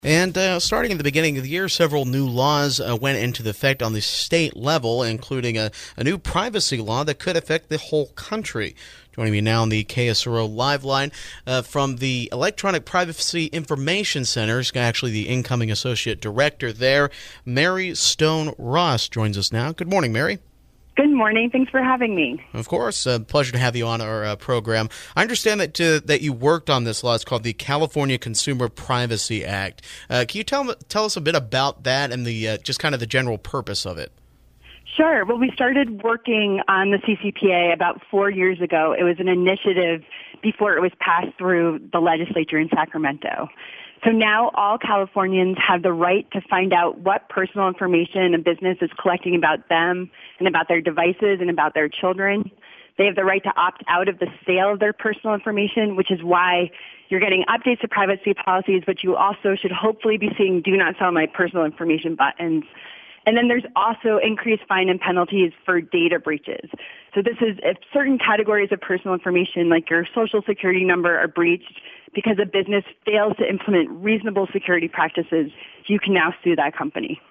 And starting at the beginning of the year, several new laws went into effect on the state level, including a new privacy law that could affect the whole country. Joining me now on the KSRO Live line from the Electronic Privacy Information Center, actually the incoming associate director there, Mary Stone Ross joins us now. Good morning, Mary. Good morning. Thanks for having me. Of course. Pleasure to have you on our program. I understand that you worked on this law. It's called the California Consumer Privacy Act. Can you tell us a bit about that and the just kind of the general purpose of it? Sure. Well, we started working on the CCPA about 4 years ago. It was an initiative before it was passed through the legislature in Sacramento. So now all Californians have the right to find out what personal information a business is collecting about them and about their devices and about their children. They have the right to opt out of the sale of their personal information, which is why you're getting updates to privacy policies, but you also should hopefully be seeing do not sell my personal information buttons. And then there's also increased fine and penalties for data breaches. So this is if certain categories of personal information like your social security number are breached because a business fails to implement reasonable security practices, you can now sue that company.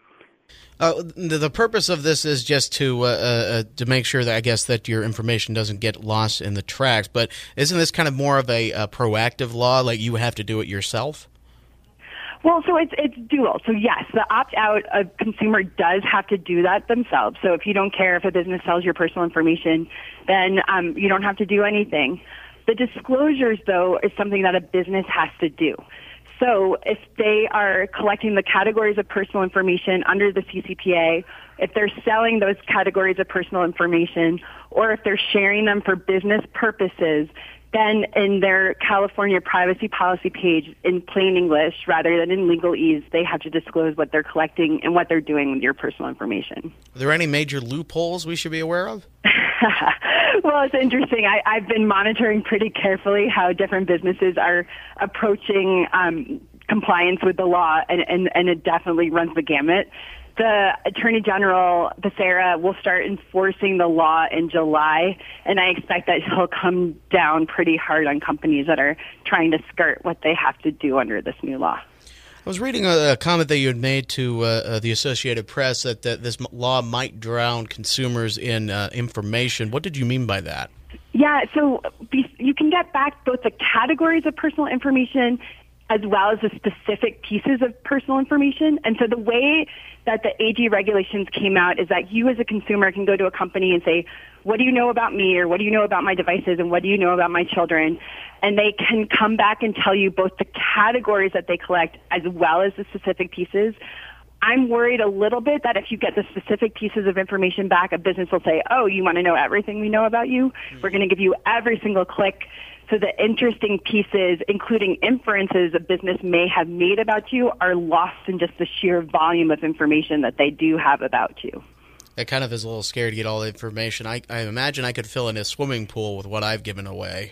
The purpose of this is just to make sure that I guess that your information doesn't get lost in the tracks. But isn't this kind of more of a proactive law, like you have to do it yourself? Well, so it's dual. So yes, the opt-out, a consumer does have to do that themselves. So if you don't care if a business sells your personal information, then you don't have to do anything. The disclosures, though, is something that a business has to do. So if they are collecting the categories of personal information under the CCPA, if they're selling those categories of personal information, or if they're sharing them for business purposes, then in their California privacy policy page in plain English rather than in legalese, they have to disclose what they're collecting and what they're doing with your personal information. Are there any major loopholes we should be aware of? Well, it's interesting. I've been monitoring pretty carefully how different businesses are approaching compliance with the law, and it definitely runs the gamut. The Attorney General, Becerra, will start enforcing the law in July, and I expect that he'll come down pretty hard on companies that are trying to skirt what they have to do under this new law. I was reading a comment that you had made to the Associated Press that this law might drown consumers in information. What did you mean by that? Yeah, so you can get back both the categories of personal information as well as the specific pieces of personal information. And so the way that the AG regulations came out is that you as a consumer can go to a company and say, what do you know about me, or what do you know about my devices, and what do you know about my children? And they can come back and tell you both the categories that they collect as well as the specific pieces. I'm worried a little bit that if you get the specific pieces of information back, a business will say, oh, you want to know everything we know about you? We're going to give you every single click. So the interesting pieces, including inferences a business may have made about you, are lost in just the sheer volume of information that they do have about you. That kind of is a little scary to get all the information. I imagine I could fill in a swimming pool with what I've given away.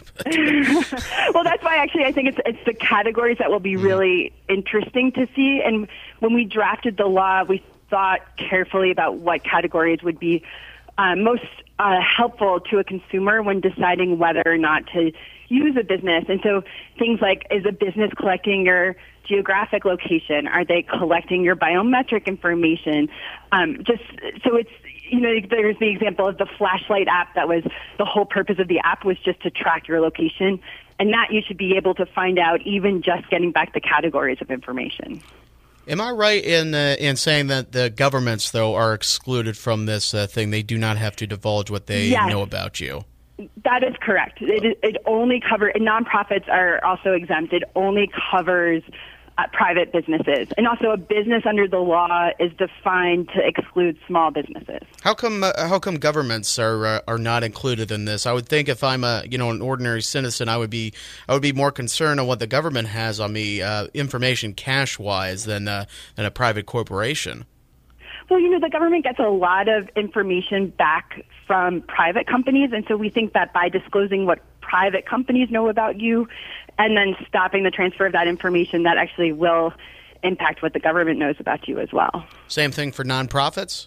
Well, that's why actually I think it's the categories that will be really interesting to see. And when we drafted the law, we thought carefully about what categories would be most helpful to a consumer when deciding whether or not to use a business. And so things like, is a business collecting your geographic location? Are they collecting your biometric information? Just so it's, there's the example of the flashlight app that was the whole purpose of the app was just to track your location. And that you should be able to find out even just getting back the categories of information. Am I right in saying that the governments, though, are excluded from this thing? They do not have to divulge what they know about you. That is correct. It only covers, nonprofits are also exempt. It only covers private businesses. And also a business under the law is defined to exclude small businesses. How come governments are not included in this? I would think if I'm an ordinary citizen, I would be more concerned on what the government has on me, information cash-wise, than a private corporation. Well, the government gets a lot of information back from private companies, and so we think that by disclosing what private companies know about you and then stopping the transfer of that information, that actually will impact what the government knows about you as well. Same thing for nonprofits?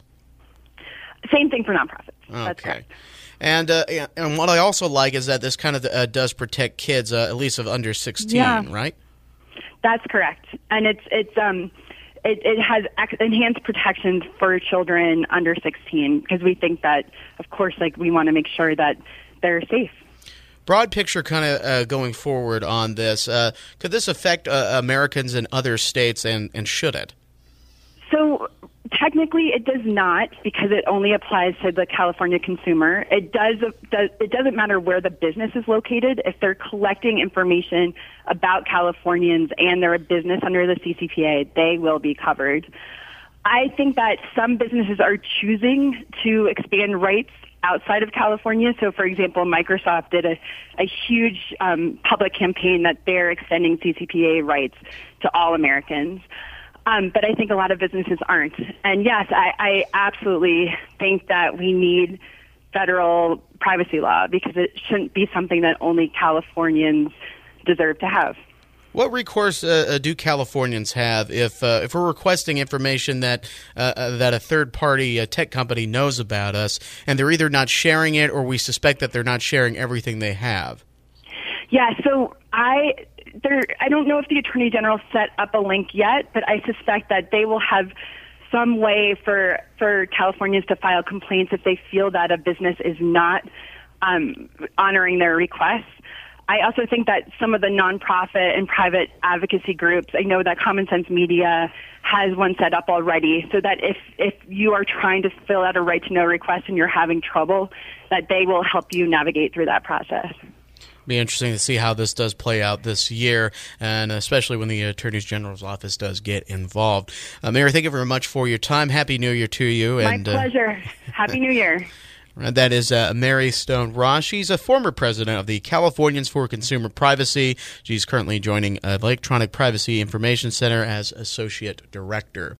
Same thing for nonprofits. Okay. That's correct. And what I also like is that this kind of does protect kids, at least of under 16, right? That's correct, and it has enhanced protections for children under 16 because we think that, of course, like we want to make sure that they're safe. Broad picture kind of going forward on this. Could this affect Americans in other states, and should it? So technically it does not, because it only applies to the California consumer. It doesn't matter where the business is located. If they're collecting information about Californians and they're a business under the CCPA, they will be covered. I think that some businesses are choosing to expand rights outside of California. So, for example, Microsoft did a huge public campaign that they're extending CCPA rights to all Americans. But I think a lot of businesses aren't. And yes, I absolutely think that we need federal privacy law because it shouldn't be something that only Californians deserve to have. What recourse do Californians have if we're requesting information that a third-party tech company knows about us, and they're either not sharing it or we suspect that they're not sharing everything they have? Yeah, so I don't know if the Attorney General set up a link yet, but I suspect that they will have some way for Californians to file complaints if they feel that a business is not honoring their requests. I also think that some of the nonprofit and private advocacy groups, I know that Common Sense Media has one set up already, so that if you are trying to fill out a right to know request and you're having trouble, that they will help you navigate through that process. Be interesting to see how this does play out this year, and especially when the Attorney General's office does get involved. Mary, thank you very much for your time. Happy New Year to you. My pleasure. Happy New Year. That is Mary Stone Ross. She's a former president of the Californians for Consumer Privacy. She's currently joining Electronic Privacy Information Center as associate director.